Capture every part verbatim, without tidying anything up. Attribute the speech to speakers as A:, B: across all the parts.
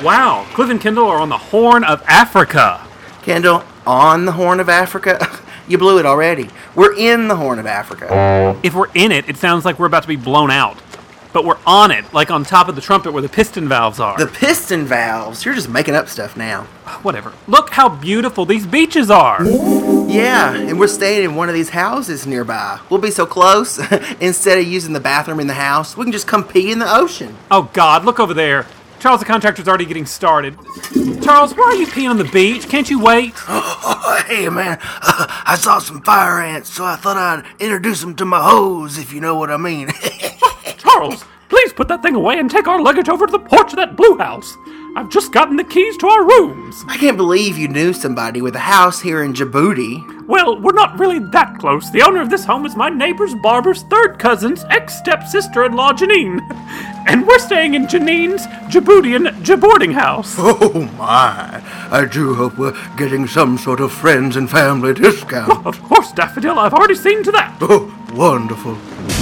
A: Wow, Cliff and Kendall are on the Horn of Africa.
B: Kendall, on the Horn of Africa? You blew it already. We're in the Horn of Africa.
A: If we're in it, it sounds like we're about to be blown out. But we're on it, like on top of the trumpet where the piston valves are.
B: The piston valves? You're just making up stuff now.
A: Whatever. Look how beautiful these beaches are.
B: Yeah, and we're staying in one of these houses nearby. We'll be so close, instead of using the bathroom in the house, we can just come pee in the ocean.
A: Oh, God, look over there. Charles, the contractor's already getting started. Charles, why are you peeing on the beach? Can't you wait?
C: Oh, hey, man, uh, I saw some fire ants, so I thought I'd introduce them to my hose, if you know what I mean.
A: Charles, please put that thing away and take our luggage over to the porch of that blue house. I've just gotten the keys to our rooms.
B: I can't believe you knew somebody with a house here in Djibouti.
A: Well, we're not really that close. The owner of this home is my neighbor's barber's third cousin's ex-step-sister-in-law, Janine. And we're staying in Janine's Djiboutian Djiboarding house.
C: Oh, my. I do hope we're getting some sort of friends and family discount.
A: Well, of course, Daffodil. I've already seen to that.
C: Oh, wonderful.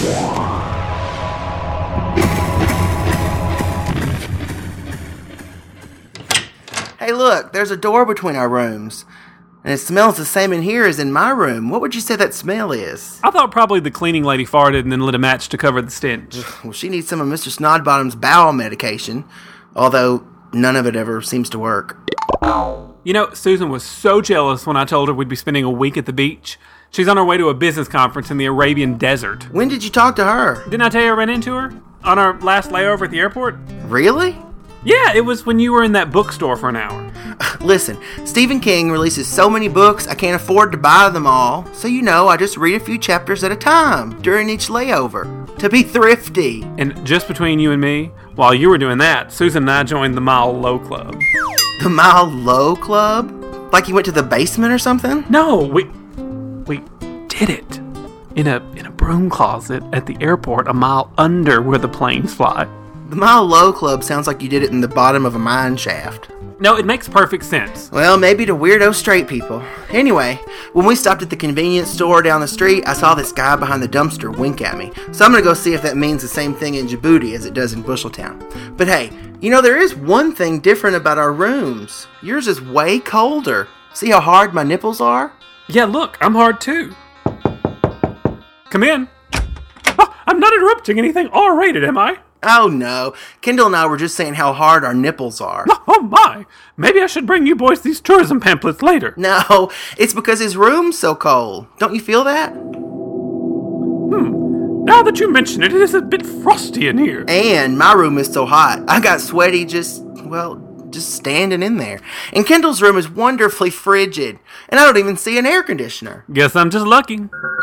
B: Hey, look, there's a door between our rooms. And it smells the same in here as in my room. What would you say that smell is?
A: I thought probably the cleaning lady farted and then lit a match to cover the stench.
B: Well, she needs some of Mister Snodbottom's bowel medication. Although, none of it ever seems to work.
A: You know, Susan was so jealous when I told her we'd be spending a week at the beach. She's on her way to a business conference in the Arabian desert.
B: When did you talk to her?
A: Didn't I tell you I ran into her? On our last layover at the airport?
B: Really?
A: Yeah, it was when you were in that bookstore for an hour.
B: Listen, Stephen King releases so many books, I can't afford to buy them all. So, you know, I just read a few chapters at a time during each layover to be thrifty.
A: And just between you and me, while you were doing that, Susan and I joined the Mile Low Club.
B: The Mile Low Club? Like you went to the basement or something?
A: No, we we did it. In a in a broom closet at the airport a mile under where the planes fly.
B: The Mile Low Club sounds like you did it in the bottom of a mine shaft.
A: No, it makes perfect sense.
B: Well, maybe to weirdo straight people. Anyway, when we stopped at the convenience store down the street, I saw this guy behind the dumpster wink at me. So I'm going to go see if that means the same thing in Djibouti as it does in Busheltown. But hey, you know, there is one thing different about our rooms. Yours is way colder. See how hard my nipples are?
A: Yeah, look, I'm hard too. Come in. Oh, I'm not interrupting anything R-rated, am I?
B: Oh no, Kendall and I were just saying how hard our nipples are.
A: Oh my, maybe I should bring you boys these tourism pamphlets later.
B: No, it's because his room's so cold. Don't you feel that?
A: Hmm, now that you mention it, it is a bit frosty in here.
B: And my room is so hot, I got sweaty just, well, just standing in there. And Kendall's room is wonderfully frigid, and I don't even see an air conditioner.
A: Guess I'm just lucky.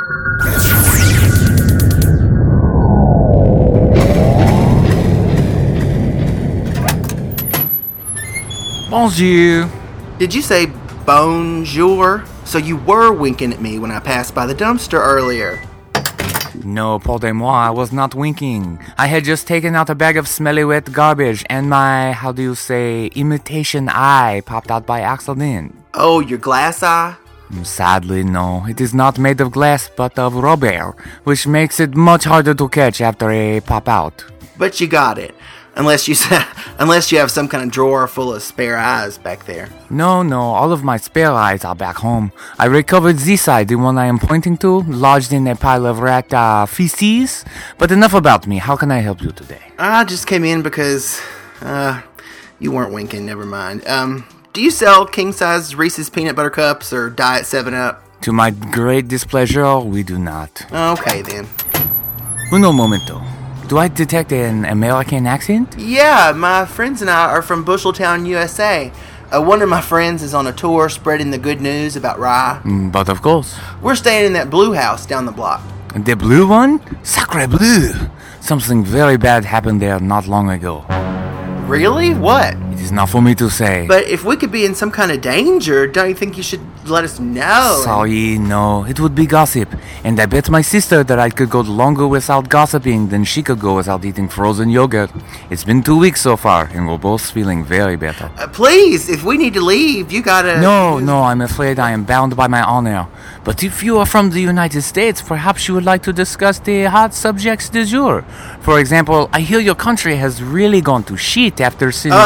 D: Bonjour.
B: Did you say bonjour? So you were winking at me when I passed by the dumpster earlier.
D: No, pardon-moi, I was not winking. I had just taken out a bag of smelly wet garbage and my, how do you say, imitation eye popped out by accident.
B: Oh, your glass eye?
D: Sadly, no. It is not made of glass but of rubber, which makes it much harder to catch after a pop out.
B: But you got it. Unless you unless you have some kind of drawer full of spare eyes back there.
D: No, no, all of my spare eyes are back home. I recovered this eye, the one I am pointing to, lodged in a pile of rat uh, feces. But enough about me. How can I help you today?
B: I just came in because, uh, you weren't winking. Never mind. Um, do you sell king-size Reese's peanut butter cups or Diet seven up?
D: To my great displeasure, we do not.
B: Okay then.
D: Uno momento. Do I detect an American accent?
B: Yeah, my friends and I are from Busheltown, U S A. Uh, one of my friends is on a tour spreading the good news about rye.
D: Mm, but of course.
B: We're staying in that blue house down the block.
D: The blue one? Sacre bleu! Something very bad happened there not long ago.
B: Really? What?
D: It is not for me to say.
B: But if we could be in some kind of danger, don't you think you should let us know?
D: Sorry, no. It would be gossip. And I bet my sister that I could go longer without gossiping than she could go without eating frozen yogurt. It's been two weeks so far, and we're both feeling very better.
B: Uh, please, if we need to leave, you gotta...
D: No, no, I'm afraid I am bound by my honor. But if you are from the United States, perhaps you would like to discuss the hot subjects du jour. For example, I hear your country has really gone to shit after since...
B: Uh, we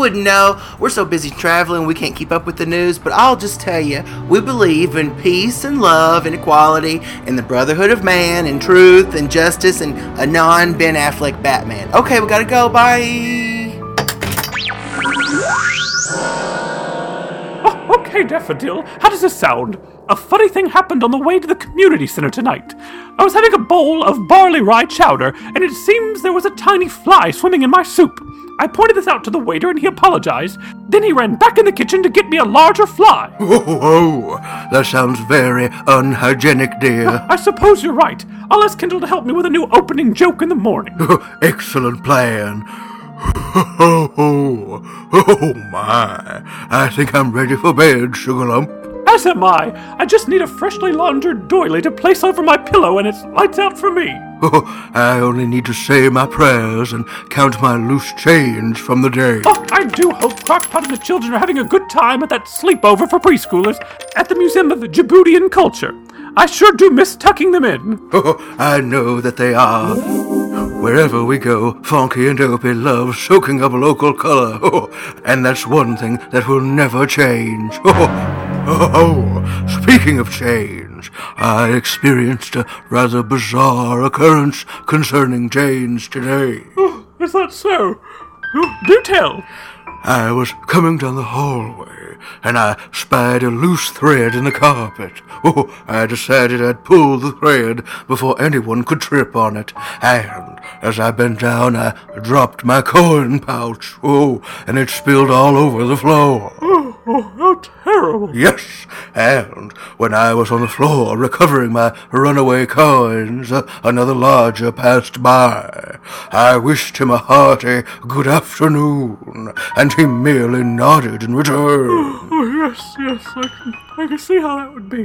B: wouldn't know. We're so busy traveling we can't keep up with the news, but I'll just tell you, we believe in peace and love and equality and the brotherhood of man and truth and justice and a non-Ben Affleck Batman. Okay, we gotta go. Bye.
A: Oh, okay, Daffodil. How does this sound? A funny thing happened on the way to the community center tonight. I was having a bowl of barley rye chowder, and it seems there was a tiny fly swimming in my soup. I pointed this out to the waiter, and he apologized. Then he ran back in the kitchen to get me a larger fly.
C: Oh, oh, that sounds very unhygienic, dear.
A: I suppose you're right. I'll ask Kendall to help me with a new opening joke in the morning.
C: Excellent plan. Oh, oh, oh, my. I think I'm ready for bed, Sugar Lump.
A: As am I. I just need a freshly laundered doily to place over my pillow, and it's lights out for me.
C: Oh, I only need to say my prayers and count my loose change from the day.
A: Oh, I do hope Crockpot and the children are having a good time at that sleepover for preschoolers at the Museum of Djiboutian Culture. I sure do miss tucking them in.
C: Oh, I know that they are. Wherever we go, Funky and Dopey love soaking up local color. Oh, and that's one thing that will never change. Oh, oh, oh, speaking of change, I experienced a rather bizarre occurrence concerning change today.
A: Oh, is that so? Oh, do tell.
C: I was coming down the hallway, and I spied a loose thread in the carpet. Oh, I decided I'd pull the thread before anyone could trip on it. And as I bent down, I dropped my coin pouch. Oh, and it spilled all over the floor.
A: Oh, oh, how terrible.
C: Yes, and when I was on the floor recovering my runaway coins, uh, another lodger passed by. I wished him a hearty good afternoon, and he merely nodded in return.
A: Oh, yes, yes, I can, I can see how that would be.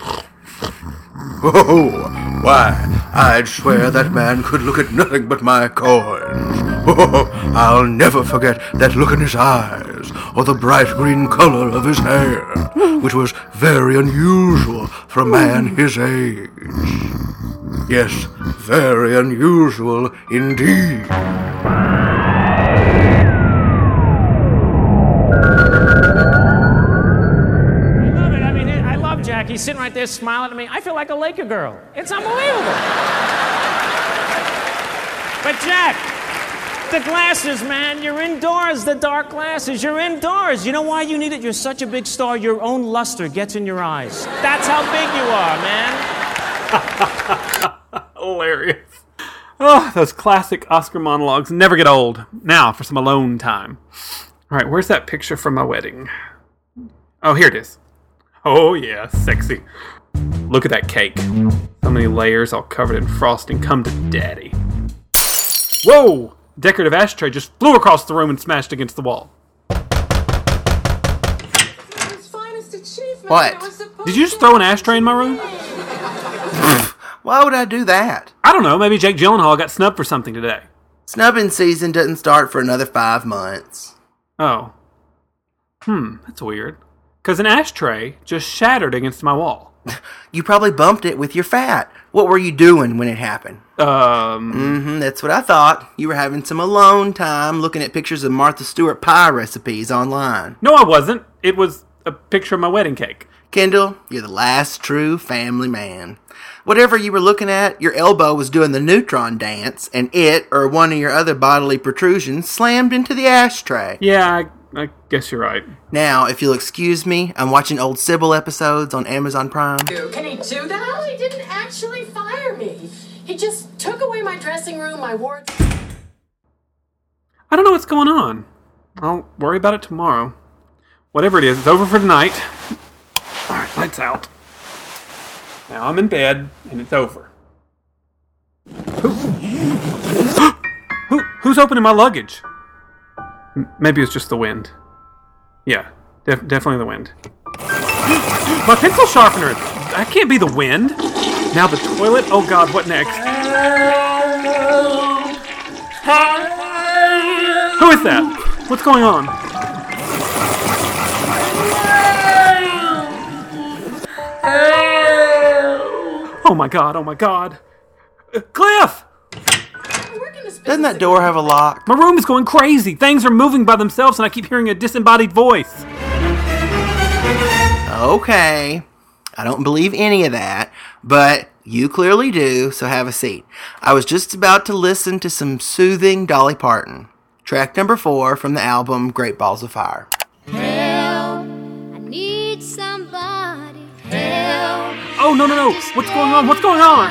C: Oh, why, I'd swear that man could look at nothing but my coins. Oh, I'll never forget that look in his eyes, or the bright green color of his hair, which was very unusual for a man his age. Yes, very unusual indeed.
E: He's sitting right there smiling at me. I feel like a Laker girl. It's unbelievable. But Jack, the glasses, man. You're indoors, the dark glasses. You're indoors. You know why you need it? You're such a big star, your own luster gets in your eyes. That's how big you are, man.
A: Hilarious. Oh, those classic Oscar monologues never get old. Now for some alone time. All right, where's that picture from my wedding? Oh, here it is. Oh, yeah, sexy. Look at that cake. So many layers all covered in frosting. Come to daddy. Whoa! Decorative ashtray just flew across the room and smashed against the wall.
B: What?
A: Did you just throw an ashtray in my room?
B: Why would I do that?
A: I don't know. Maybe Jake Gyllenhaal got snubbed for something today.
B: Snubbing season doesn't start for another five months.
A: Oh. Hmm, that's weird. Because an ashtray just shattered against my wall.
B: You probably bumped it with your fat. What were you doing when it happened?
A: Um...
B: Mm-hmm, that's what I thought. You were having some alone time looking at pictures of Martha Stewart pie recipes online.
A: No, I wasn't. It was a picture of my wedding cake.
B: Kendall, you're the last true family man. Whatever you were looking at, your elbow was doing the neutron dance, and it, or one of your other bodily protrusions, slammed into the ashtray.
A: Yeah, I, I guess you're right.
B: Now, if you'll excuse me, I'm watching old Sybil episodes on Amazon Prime.
F: Can he do that? No, he didn't actually fire me. He just took away my dressing room, my wardrobe.
A: I don't know what's going on. I'll worry about it tomorrow. Whatever it is, it's over for tonight. Alright, lights out. Now I'm in bed, and it's over. Who? Who? Who's opening my luggage? M- maybe it's just the wind. Yeah, def- definitely the wind. My pencil sharpener! That can't be the wind! Now the toilet? Oh god, what next? Who is that? What's going on? Oh my god, oh my god. Uh, Cliff!
F: We're gonna spend
B: Doesn't that door have a lock?
A: My room is going crazy. Things are moving by themselves, and I keep hearing a disembodied voice.
B: Okay. I don't believe any of that, but you clearly do, so have a seat. I was just about to listen to some soothing Dolly Parton. Track number four from the album Great Balls of Fire.
G: Help, I need somebody. Help.
A: Oh, no, no, no. What's going on? What's going on?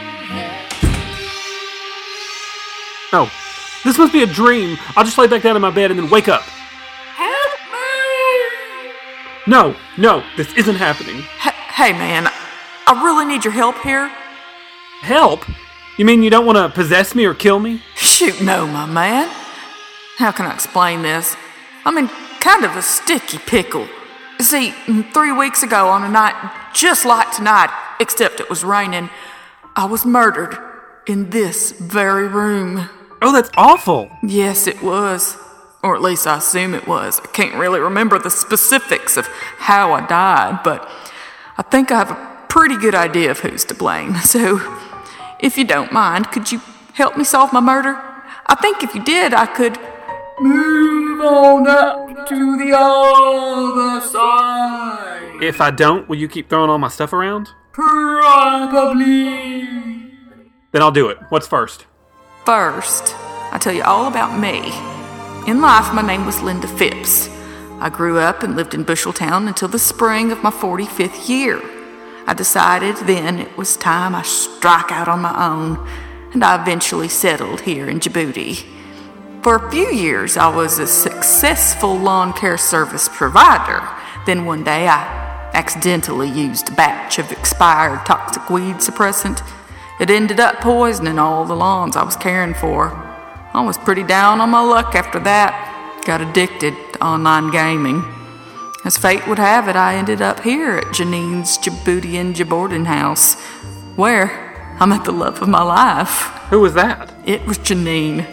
A: Oh, this must be a dream. I'll just lay back down in my bed and then wake up.
H: Help me!
A: No, no, this isn't happening.
H: H- hey, man, I really need your help here.
A: Help? You mean you don't want to possess me or kill me?
H: Shoot, no, my man. How can I explain this? I'm in kind of a sticky pickle. See, three weeks ago on a night just like tonight, except it was raining, I was murdered in this very room.
A: Oh, that's awful.
H: Yes, it was. Or at least I assume it was. I can't really remember the specifics of how I died, but I think I have a pretty good idea of who's to blame. So, if you don't mind, could you help me solve my murder? I think if you did, I could move on up to the other side.
A: If I don't, will you keep throwing all my stuff around?
H: Probably.
A: Then I'll do it. What's first?
H: First, I'll tell you all about me. In life, my name was Linda Phipps. I grew up and lived in Busheltown until the spring of my forty-fifth year. I decided then it was time I strike out on my own, and I eventually settled here in Djibouti. For a few years, I was a successful lawn care service provider. Then one day, I accidentally used a batch of expired toxic weed suppressant. It ended up poisoning all the lawns I was caring for. I was pretty down on my luck after that. Got addicted to online gaming. As fate would have it, I ended up here at Janine's Djiboutian boarding house, where I met the love of my life.
A: Who was that?
H: It was Janine.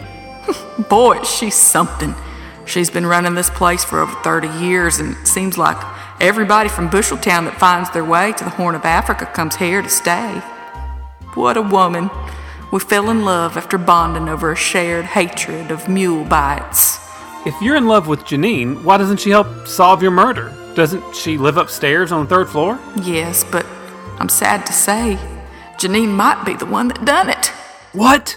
H: Boy, she's something. She's been running this place for over thirty years, and it seems like everybody from Busheltown that finds their way to the Horn of Africa comes here to stay. What a woman. We fell in love after bonding over a shared hatred of mule bites.
A: If you're in love with Janine, why doesn't she help solve your murder? Doesn't she live upstairs on the third floor?
H: Yes, but I'm sad to say, Janine might be the one that done it.
A: What?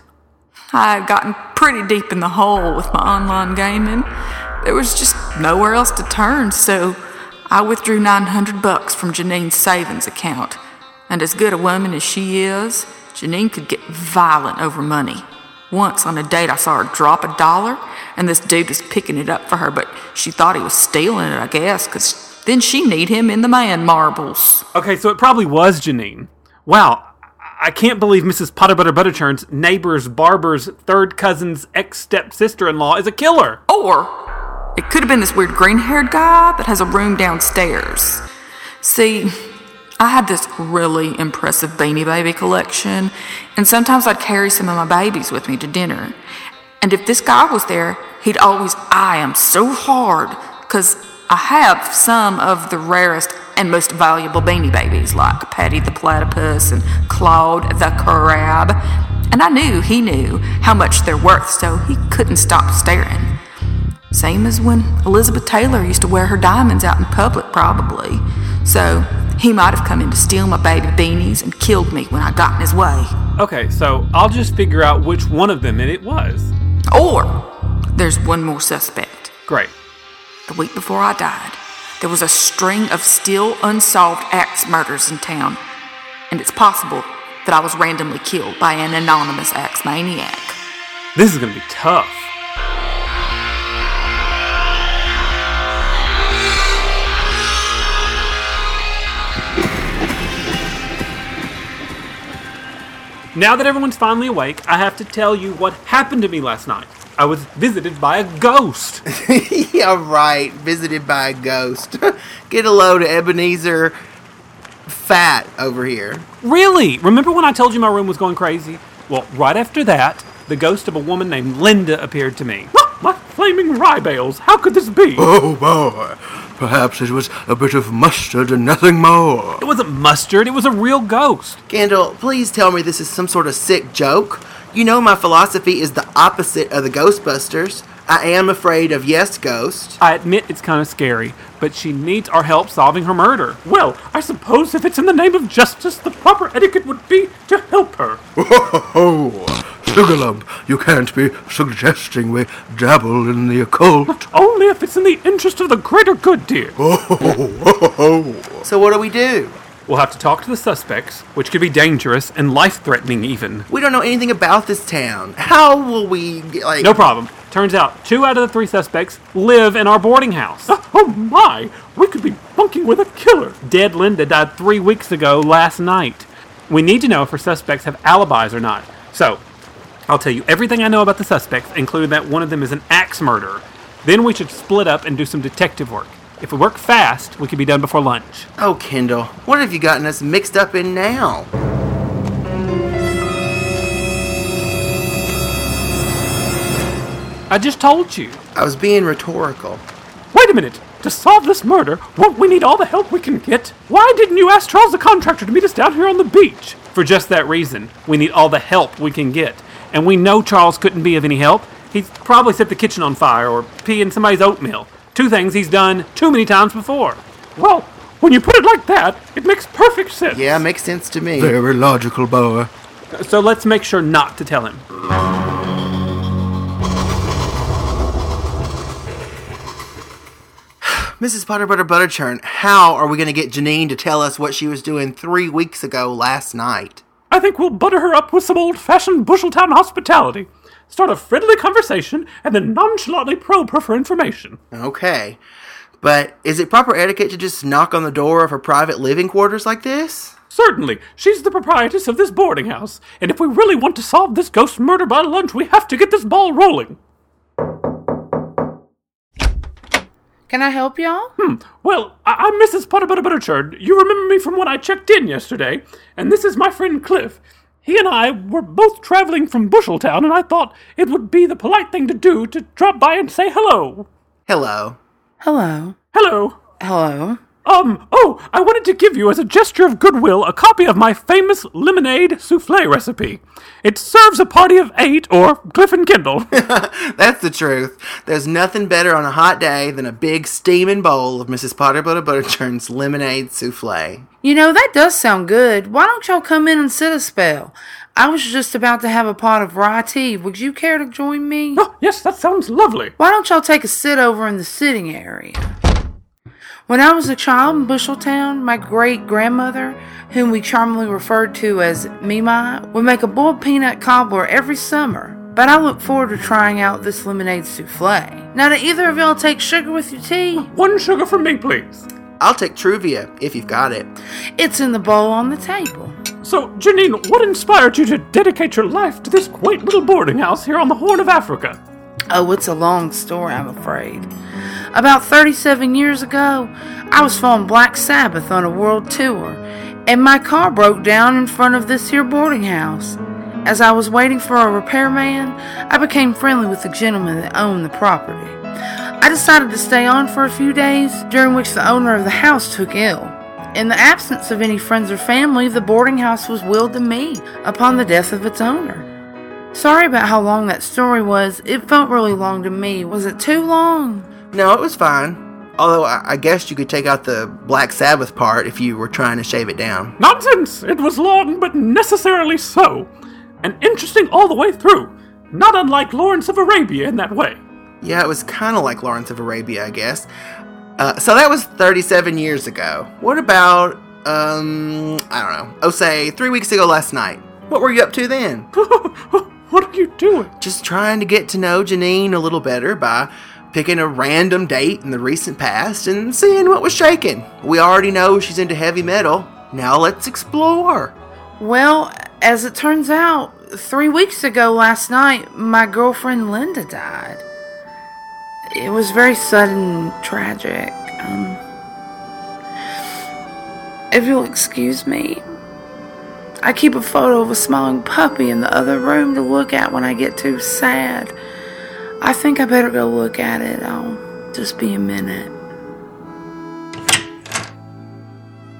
H: I had gotten pretty deep in the hole with my online gaming. There was just nowhere else to turn, so I withdrew nine hundred bucks from Janine's savings account. And as good a woman as she is, Janine could get violent over money. Once on a date, I saw her drop a dollar, and this dude was picking it up for her, but she thought he was stealing it, I guess, because then she'd need him in the man marbles.
A: Okay, so it probably was Janine. Wow, I can't believe Missus Potter Butter Butterchurn's neighbor's barber's third cousin's ex-step-sister-in-law is a killer.
H: Or it could have been this weird green-haired guy that has a room downstairs. See, I had this really impressive Beanie Baby collection, and sometimes I'd carry some of my babies with me to dinner. And if this guy was there, he'd always eye them so hard, because I have some of the rarest and most valuable Beanie Babies, like Patty the Platypus and Claude the Crab. And I knew he knew how much they're worth, so he couldn't stop staring. Same as when Elizabeth Taylor used to wear her diamonds out in public, probably. So he might have come in to steal my baby beanies and killed me when I got in his way.
A: Okay, so I'll just figure out which one of them it was.
H: Or there's one more suspect.
A: Great.
H: The week before I died, there was a string of still unsolved axe murders in town, and it's possible that I was randomly killed by an anonymous axe maniac.
A: This is gonna be tough. Now that everyone's finally awake, I have to tell you what happened to me last night. I was visited by a ghost.
B: Yeah, right. Visited by a ghost. Get a load of Ebenezer Fat over here.
A: Really? Remember when I told you my room was going crazy? Well, right after that, the ghost of a woman named Linda appeared to me. My flaming rye bales, how could this be?
C: Oh, boy. Perhaps it was a bit of mustard and nothing more.
A: It wasn't mustard, it was a real ghost.
B: Kendall, please tell me this is some sort of sick joke. You know my philosophy is the opposite of the Ghostbusters. I am afraid of yes, ghost.
A: I admit it's kind of scary, but she needs our help solving her murder. Well, I suppose if it's in the name of justice, the proper etiquette would be to help her.
C: Oh, Sugarlump, you can't be suggesting we dabble in the occult.
A: Not only if it's in the interest of the greater good, dear.
C: Oh, oh, oh.
B: So what do we do?
A: We'll have to talk to the suspects, which could be dangerous and life-threatening even.
B: We don't know anything about this town. How will we, get, like...
A: No problem. Turns out, two out of the three suspects live in our boarding house. Oh my! We could be bunking with a killer. Dead Linda died three weeks ago last night. We need to know if her suspects have alibis or not. So, I'll tell you everything I know about the suspects, including that one of them is an axe murderer. Then we should split up and do some detective work. If we work fast, we could be done before lunch.
B: Oh, Kendall, what have you gotten us mixed up in now?
A: I just told you.
B: I was being rhetorical.
A: Wait a minute. To solve this murder, won't we need all the help we can get? Why didn't you ask Charles the contractor to meet us down here on the beach? For just that reason. We need all the help we can get. And we know Charles couldn't be of any help. He's probably set the kitchen on fire or pee in somebody's oatmeal. Two things he's done too many times before. Well, when you put it like that, it makes perfect sense.
B: Yeah, makes sense to me.
C: Very logical, boy.
A: So let's make sure not to tell him.
B: Missus Potter Butter Butterchurn, how are we going to get Janine to tell us what she was doing three weeks ago last night?
A: I think we'll butter her up with some old-fashioned Busheltown hospitality. Start a friendly conversation, and then nonchalantly probe her for information.
B: Okay. But is it proper etiquette to just knock on the door of her private living quarters like this?
A: Certainly. She's the proprietress of this boarding house, and if we really want to solve this ghost murder by lunch, we have to get this ball rolling.
I: Can I help y'all?
A: Hmm. Well, I- I'm Missus Potter Butter Butterchurn. You remember me from when I checked in yesterday, and this is my friend Cliff. He and I were both traveling from Busheltown, and I thought it would be the polite thing to do to drop by and say hello.
B: Hello.
I: Hello.
A: Hello.
I: Hello.
A: Um, oh, I wanted to give you, as a gesture of goodwill, a copy of my famous lemonade souffle recipe. It serves a party of eight, or Cliff and Kendall.
B: That's the truth. There's nothing better on a hot day than a big steaming bowl of Missus Potter Butter Butterchurn's lemonade souffle.
I: You know, that does sound good. Why don't y'all come in and sit a spell? I was just about to have a pot of rye tea. Would you care to join me?
A: Oh, yes, that sounds lovely.
I: Why don't y'all take a sit over in the sitting area? When I was a child in Busheltown, my great-grandmother, whom we charmingly referred to as Mimi, would make a boiled peanut cobbler every summer. But I look forward to trying out this lemonade souffle. Now, do either of y'all take sugar with your tea?
A: One sugar for me, please.
B: I'll take Truvia, if you've got it.
I: It's in the bowl on the table.
A: So, Janine, what inspired you to dedicate your life to this quaint little boarding house here on the Horn of Africa?
I: Oh, it's a long story, I'm afraid. About thirty-seven years ago, I was following Black Sabbath on a world tour, and my car broke down in front of this here boarding house. As I was waiting for a repairman, I became friendly with the gentleman that owned the property. I decided to stay on for a few days, during which the owner of the house took ill. In the absence of any friends or family, the boarding house was willed to me upon the death of its owner. Sorry about how long that story was. It felt really long to me. Was it too long?
B: No, it was fine. Although I, I guess you could take out the Black Sabbath part if you were trying to shave it down.
A: Nonsense! It was long, but necessarily so. And interesting all the way through. Not unlike Lawrence of Arabia in that way.
B: Yeah, it was kind of like Lawrence of Arabia, I guess. Uh, so that was thirty-seven years ago. What about, um, I don't know, oh, say, three weeks ago last night? What were you up to then?
A: What are you doing?
B: Just trying to get to know Janine a little better by picking a random date in the recent past and seeing what was shaking. We already know she's into heavy metal. Now let's explore.
I: Well, as it turns out, three weeks ago last night, my girlfriend Linda died. It was very sudden and tragic. Um, if you'll excuse me, I keep a photo of a smiling puppy in the other room to look at when I get too sad. I think I better go look at it. I'll just be a minute.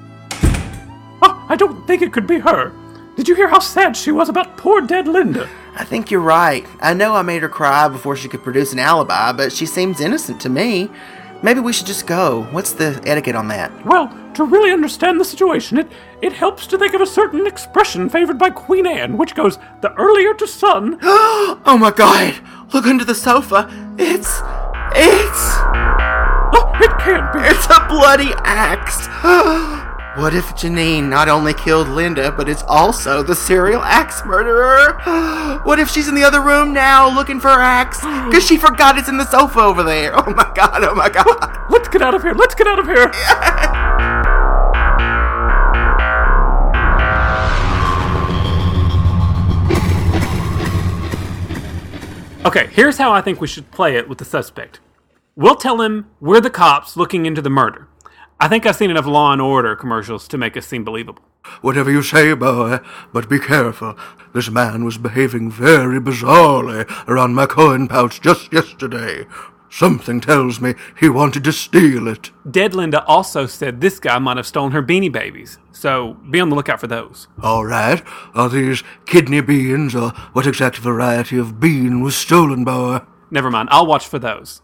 A: Oh, I don't think it could be her. Did you hear how sad she was about poor dead Linda?
B: I think you're right. I know I made her cry before she could produce an alibi, but she seems innocent to me. Maybe we should just go. What's the etiquette on that?
A: Well, to really understand the situation, it, it helps to think of a certain expression favored by Queen Anne, which goes, the earlier to sun...
B: Oh my God! Look under the sofa. It's... It's...
A: Oh, it can't be.
B: It's a bloody axe. What if Janine not only killed Linda, but is also the serial axe murderer? What if she's in the other room now looking for her axe? Because she forgot it's in the sofa over there. Oh my God, oh my God.
A: Let's get out of here, let's get out of here. Okay, here's how I think we should play it with the suspect. We'll tell him we're the cops looking into the murder. I think I've seen enough Law and Order commercials to make us seem believable.
C: Whatever you say, boy, but be careful. This man was behaving very bizarrely around my coin pouch just yesterday. Something tells me he wanted to steal it.
A: Dead Linda also said this guy might have stolen her Beanie Babies, so be on the lookout for those.
C: All right. Are these kidney beans, or what exact variety of bean was stolen, boy?
A: Never mind, I'll watch for those.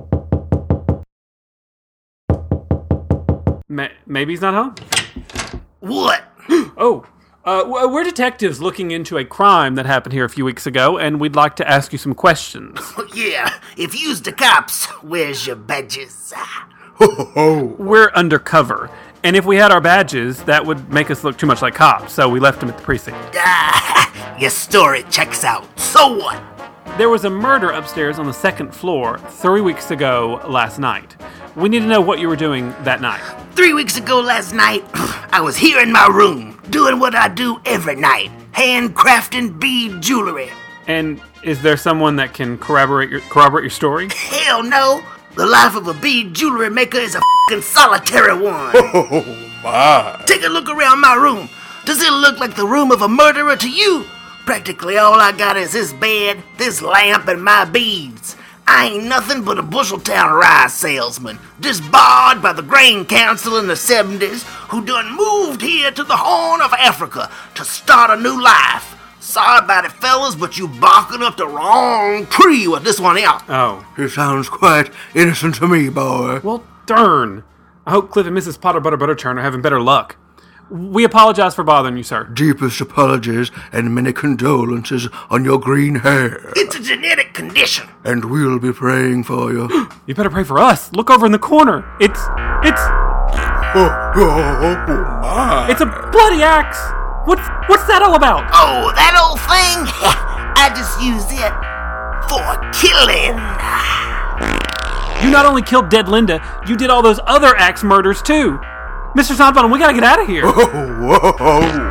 A: Ma- maybe he's not home?
B: What?
A: Oh, uh, we're detectives looking into a crime that happened here a few weeks ago, and we'd like to ask you some questions.
B: Yeah, if you's the cops, where's your badges?
C: Ho, ho, ho.
A: We're undercover, and if we had our badges, that would make us look too much like cops, so we left them at the precinct.
B: Ah, your story checks out. So what?
A: There was a murder upstairs on the second floor three weeks ago last night. We need to know what you were doing that night.
B: Three weeks ago last night, I was here in my room, doing what I do every night, handcrafting bead jewelry.
A: And is there someone that can corroborate your corroborate your story?
B: Hell no! The life of a bead jewelry maker is a f***ing solitary one.
C: Oh, my.
B: Take a look around my room. Does it look like the room of a murderer to you? Practically all I got is this bed, this lamp, and my beads. I ain't nothing but a Busheltown rice salesman, disbarred by the Grain Council in the seventies, who done moved here to the Horn of Africa to start a new life. Sorry about it, fellas, but you barking up the wrong tree with this one out.
A: Oh.
C: He sounds quite innocent to me, boy.
A: Well, darn. I hope Cliff and Missus Potter Butter Butterchurn are having better luck. We apologize for bothering you, sir.
C: Deepest apologies and many condolences on your green hair.
B: It's a genetic condition.
C: And we'll be praying for you.
A: You better pray for us. Look over in the corner. It's... It's...
C: Oh, oh, oh my.
A: It's a bloody axe. What's, what's that all about?
B: Oh, that old thing? I just use it for killing.
A: You not only killed Dead Linda, you did all those other axe murders, too. Mister Sonbottom, we gotta get out of here.
C: Oh, whoa.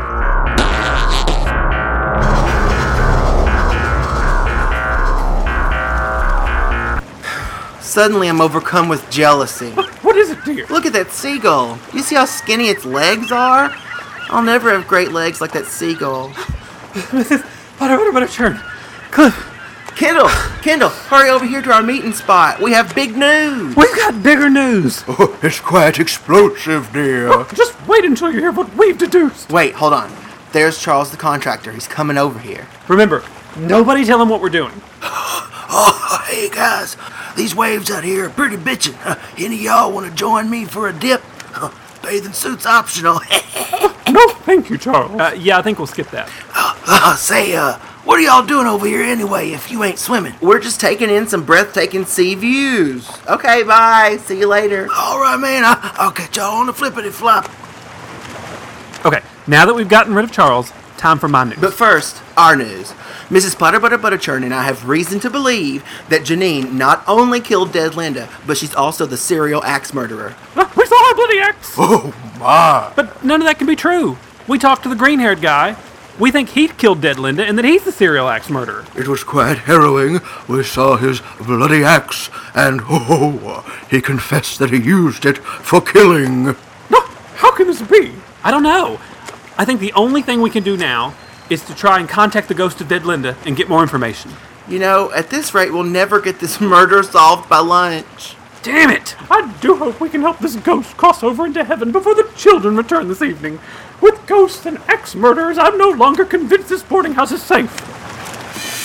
B: Suddenly I'm overcome with jealousy.
A: What is it, dear?
B: Look at that seagull. You see how skinny its legs are? I'll never have great legs like that seagull.
A: Missus Potter Butter Butterchurn. Cliff.
B: Kendall, Kendall, hurry over here to our meeting spot. We have big news.
A: We've got bigger news.
C: Oh, it's quite explosive, dear.
A: Oh, just wait until you hear what we've deduced.
B: Wait, hold on. There's Charles the contractor. He's coming over here.
A: Remember, nobody tell him what we're doing.
B: Oh, hey guys. These waves out here are pretty bitchin'. Uh, any of y'all want to join me for a dip? Uh, bathing suit's optional.
A: No, thank you, Charles. Uh, yeah, I think we'll skip that.
B: Uh, say, uh, what are y'all doing over here anyway if you ain't swimming? We're just taking in some breathtaking sea views. Okay, bye. See you later. All right, man. I- I'll catch y'all on the flippity flop.
A: Okay, now that we've gotten rid of Charles, time for my news.
B: But first, our news. Missus Potter Butter Butterchurn and I have reason to believe that Janine not only killed Dead Linda, but she's also the serial axe murderer.
A: Uh, we saw her bloody axe.
C: Oh, my.
A: But none of that can be true. We talked to the green-haired guy. We think he killed Dead Linda and that he's the serial axe murderer.
C: It was quite harrowing. We saw his bloody axe, and oh, he confessed that he used it for killing.
A: No, how can this be? I don't know. I think the only thing we can do now is to try and contact the ghost of Dead Linda and get more information.
B: You know, at this rate, we'll never get this murder solved by lunch.
A: Damn it! I do hope we can help this ghost cross over into heaven before the children return this evening. With ghosts and axe murderers, I'm no longer convinced this boarding house is safe.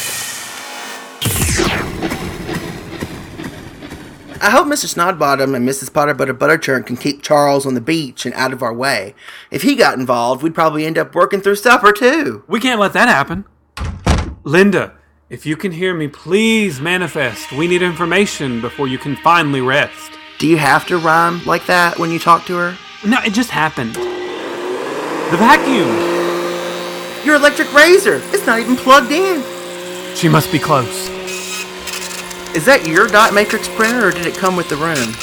B: I hope Mister Snodbottom and Missus Potter Butter Butterchurn can keep Charles on the beach and out of our way. If he got involved, we'd probably end up working through supper, too.
A: We can't let that happen. Linda, if you can hear me, please manifest. We need information before you can finally rest.
B: Do you have to rhyme like that when you talk to her?
A: No, it just happened. The vacuum.
B: Your electric razor. It's not even plugged in.
A: She must be close.
B: Is that your dot matrix printer, or did it come with the room?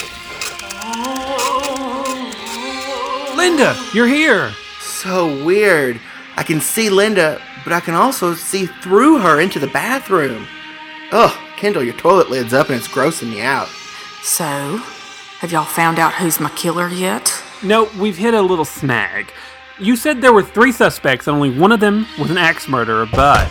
A: Linda, you're here.
B: So weird. I can see Linda, but I can also see through her into the bathroom. Ugh, Kendall, your toilet lid's up and it's grossing me out.
H: So, have y'all found out who's my killer yet?
A: No, we've hit a little snag. You said there were three suspects and only one of them was an axe murderer, but...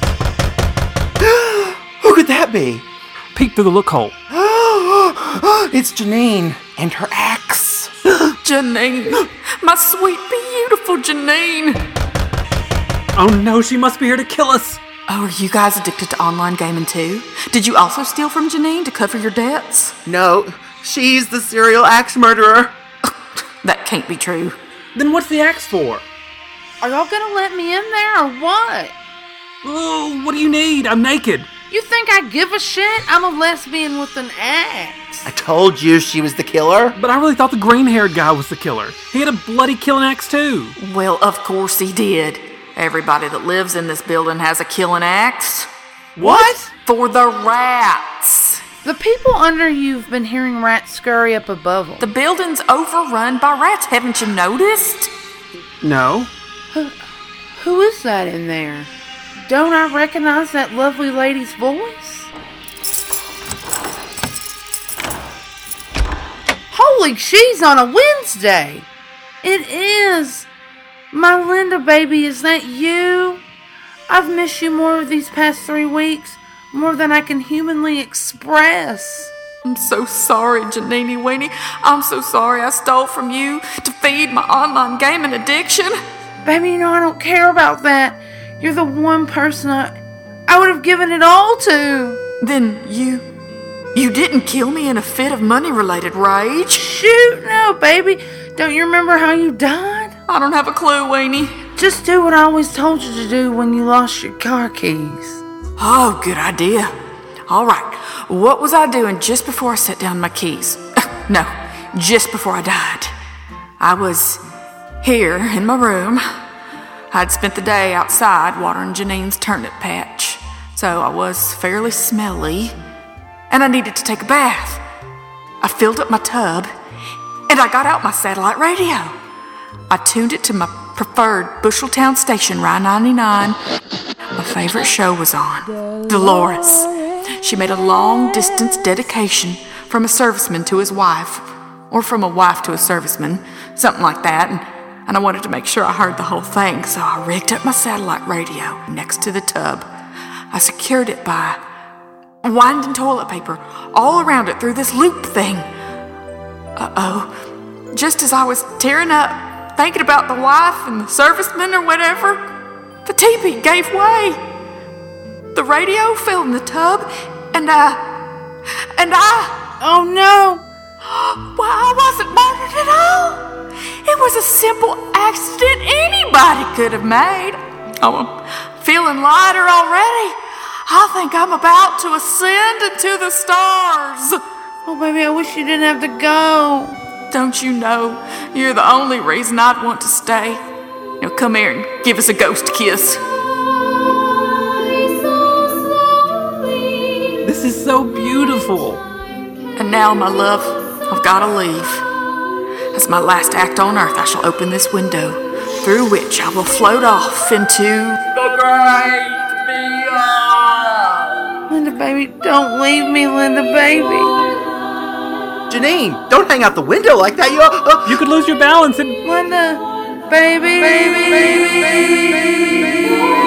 B: Who could that be?
A: Peek through the lookhole.
B: It's Janine and her axe.
H: Janine, my sweet, beautiful Janine.
A: Oh no, she must be here to kill us.
H: Oh, are you guys addicted to online gaming too? Did you also steal from Janine to cover your debts?
B: No, she's the serial axe murderer.
H: That can't be true.
A: Then what's the axe for?
I: Are y'all gonna let me in there or what?
A: Oh, what do you need? I'm naked.
I: You think I give a shit? I'm a lesbian with an axe.
B: I told you she was the killer.
A: But I really thought the green-haired guy was the killer. He had a bloody killing axe too.
H: Well, of course he did. Everybody that lives in this building has a killing axe.
B: What?
H: For the rats.
I: The people under you've been hearing rats scurry up above them.
H: The building's overrun by rats. Haven't you noticed?
A: No.
I: Who, who is that in there? Don't I recognize that lovely lady's voice? Holy cheese on a Wednesday! It is! My Linda baby, is that you? I've missed you more of these past three weeks, more than I can humanly express.
H: I'm so sorry, Janini Weenie. I'm so sorry I stole from you to feed my online gaming addiction.
I: Baby, you know I don't care about that. You're the one person I, I would have given it all to.
H: Then you, you didn't kill me in a fit of money-related rage?
I: Shoot, no, baby. Don't you remember how you died?
H: I don't have a clue, Weenie.
I: Just do what I always told you to do when you lost your car keys.
H: Oh, good idea. All right, what was I doing just before I set down my keys? No, just before I died. I was here in my room. I'd spent the day outside watering Janine's turnip patch, so I was fairly smelly, and I needed to take a bath. I filled up my tub, and I got out my satellite radio. I tuned it to my preferred Busheltown station, Rye ninety-nine. My favorite show was on, Dolores. She made a long-distance dedication from a serviceman to his wife, or from a wife to a serviceman, something like that, and And I wanted to make sure I heard the whole thing, so I rigged up my satellite radio next to the tub. I secured it by winding toilet paper all around it through this loop thing. Uh-oh. Just as I was tearing up, thinking about the wife and the serviceman or whatever, the teepee gave way. The radio fell in the tub, and I... And I...
I: Oh, no!
H: Well, I wasn't murdered at all. It was a simple accident anybody could have made. Oh, I'm feeling lighter already. I think I'm about to ascend into the stars.
I: Oh, baby, I wish you didn't have to go.
H: Don't you know, you're the only reason I'd want to stay. Now come here and give us a ghost kiss.
A: This is so beautiful.
H: And now, my love, I've got to leave. As my last act on earth, I shall open this window, through which I will float off into the great beyond.
I: Linda, baby, don't leave me, Linda, baby.
B: Janine, don't hang out the window like that. You, uh,
A: You could lose your balance and...
I: Linda, baby, baby, baby, baby, baby, baby.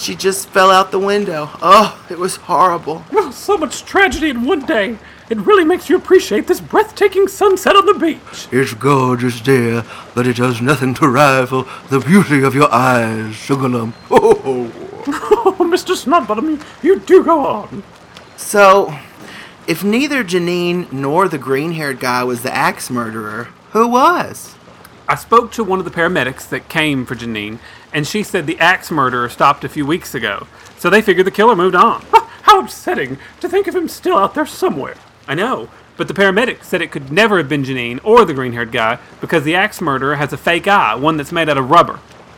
B: she just fell out the window. Oh, it was horrible.
A: Oh, so much tragedy in one day. It really makes you appreciate this breathtaking sunset on the beach.
C: It's gorgeous, dear, but it does nothing to rival the beauty of your eyes, Sugarlump. Oh,
A: oh Mister Snodbottom, you do go on.
B: So, if neither Janine nor the green-haired guy was the axe murderer, who was?
A: I spoke to one of the paramedics that came for Janine, and she said the axe murderer stopped a few weeks ago, so they figured the killer moved on. How upsetting to think of him still out there somewhere. I know, but the paramedic said it could never have been Janine or the green-haired guy because the axe murderer has a fake eye, one that's made out of rubber.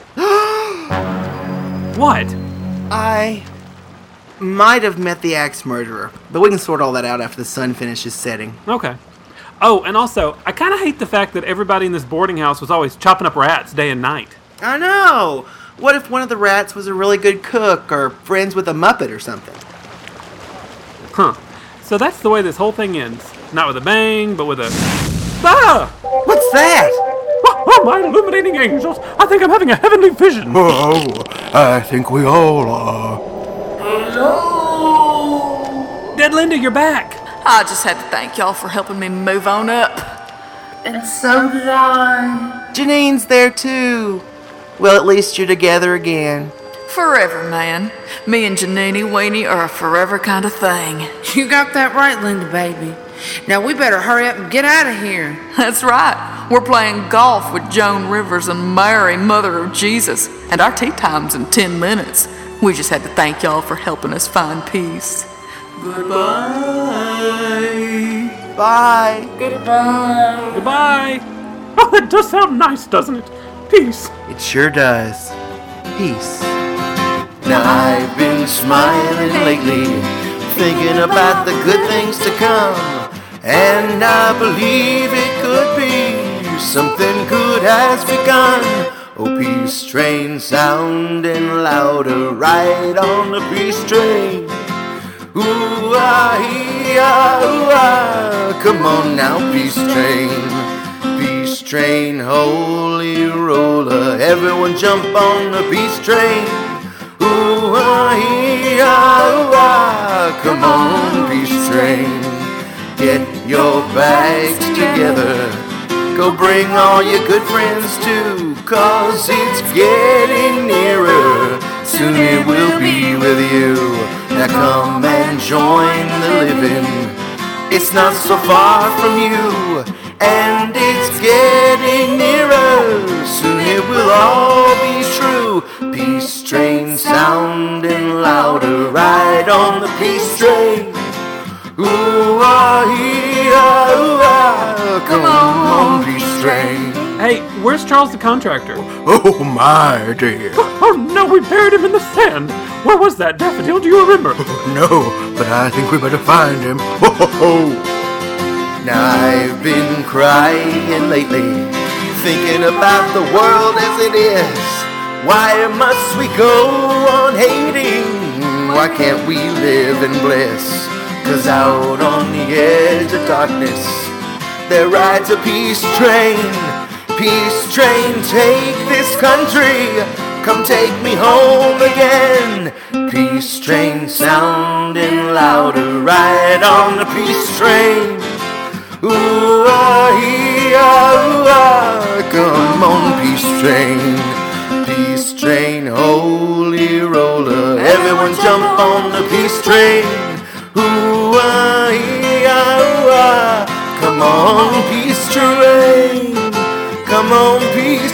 A: What?
B: I might have met the axe murderer, but we can sort all that out after the sun finishes setting.
A: Okay. Oh, and also, I kind of hate the fact that everybody in this boarding house was always chopping up rats day and night.
B: I know! What if one of the rats was a really good cook or friends with a Muppet or something?
A: Huh. So that's the way this whole thing ends. Not with a bang, but with a... Ah!
B: What's that?
A: Oh, my illuminating angels! I think I'm having a heavenly vision!
C: oh, I think we all are.
A: Hello! Dead Linda, you're back!
H: I just had to thank y'all for helping me move on up.
I: And so did I.
B: Janine's there too. Well, at least you're together again.
H: Forever, man. Me and Janini Weenie are a forever kind of thing.
I: You got that right, Linda, baby. Now we better hurry up and get out of here.
H: That's right. We're playing golf with Joan Rivers and Mary, Mother of Jesus, and our tea time's in ten minutes. We just had to thank y'all for helping us find peace. Goodbye.
B: Bye.
I: Goodbye.
A: Goodbye. Oh, that does sound nice, doesn't it? Peace.
B: It sure does. Peace.
C: Now I've been smiling lately, thinking about the good things to come, and I believe it could be something good has begun. Oh, peace train sounding louder, right on the peace train. Ooh, ah, ee, ah, ooh, ah. Come on now, peace train. Peace train, holy roller, everyone jump on the peace train. Ooh, ah, ee, ah, ooh, ah. Come on, peace train. Get your bags together, go bring all your good friends too, 'cause it's getting nearer, soon it will be with you. Now come and join the living, it's not so far from you, and it's getting nearer, soon it will all be true. Peace train sounding louder, right on the peace train. Ooh, ah, ee, ah, ooh, ah. Come on, peace train.
A: Hey, where's Charles the contractor?
C: Oh, my dear.
A: Oh no, we buried him in the sand. Where was that, Daffodil? Do you remember?
C: No, but I think we better find him. Ho, ho, ho. Now I've been crying lately, thinking about the world as it is. Why must we go on hating? Why can't we live in bliss? 'Cause out on the edge of darkness, there rides a peace train. Peace train, take this country, come take me home again. Peace train sounding louder, right on the peace train. Ooh, ah, ee, ah, ooh, ah. Come on, peace train. Peace train, holy roller, everyone jump on the peace train. Ooh, ah, ee, ah, ooh, ah. Come on, peace train. Come on, peace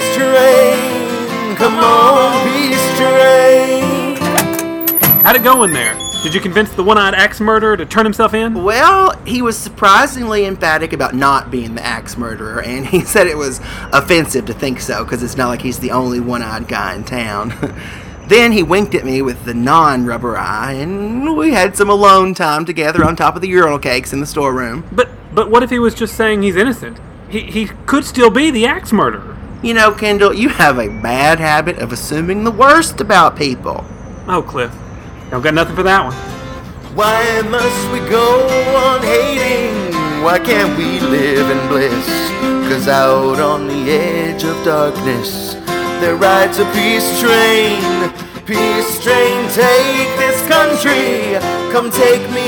C: train. Come on, peace train.
A: How'd it go in there? Did you convince the one-eyed axe murderer to turn himself in?
B: Well, he was surprisingly emphatic about not being the axe murderer, and he said it was offensive to think so, because it's not like he's the only one-eyed guy in town. Then he winked at me with the non-rubber eye, and we had some alone time together on top of the urinal cakes in the storeroom.
A: But but what if he was just saying he's innocent? He he could still be the axe murderer.
B: You know, Kendall, you have a bad habit of assuming the worst about people.
A: Oh, Cliff. Don't got nothing for that one.
C: Why must we go on hating? Why can't we live in bliss? 'Cause out on the edge of darkness, there rides a peace train.
B: Peace train, take this country, come take me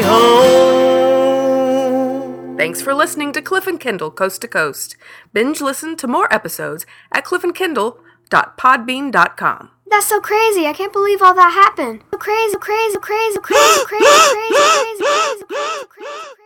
B: home.
J: Thanks for listening to Cliff and Kendall Coast to Coast. Binge listen to more episodes at cliff and kendall dot podbean dot com.
G: That's so crazy. I can't believe all that happened. So crazy, crazy, crazy, crazy, crazy, crazy, crazy, crazy, crazy, crazy, crazy.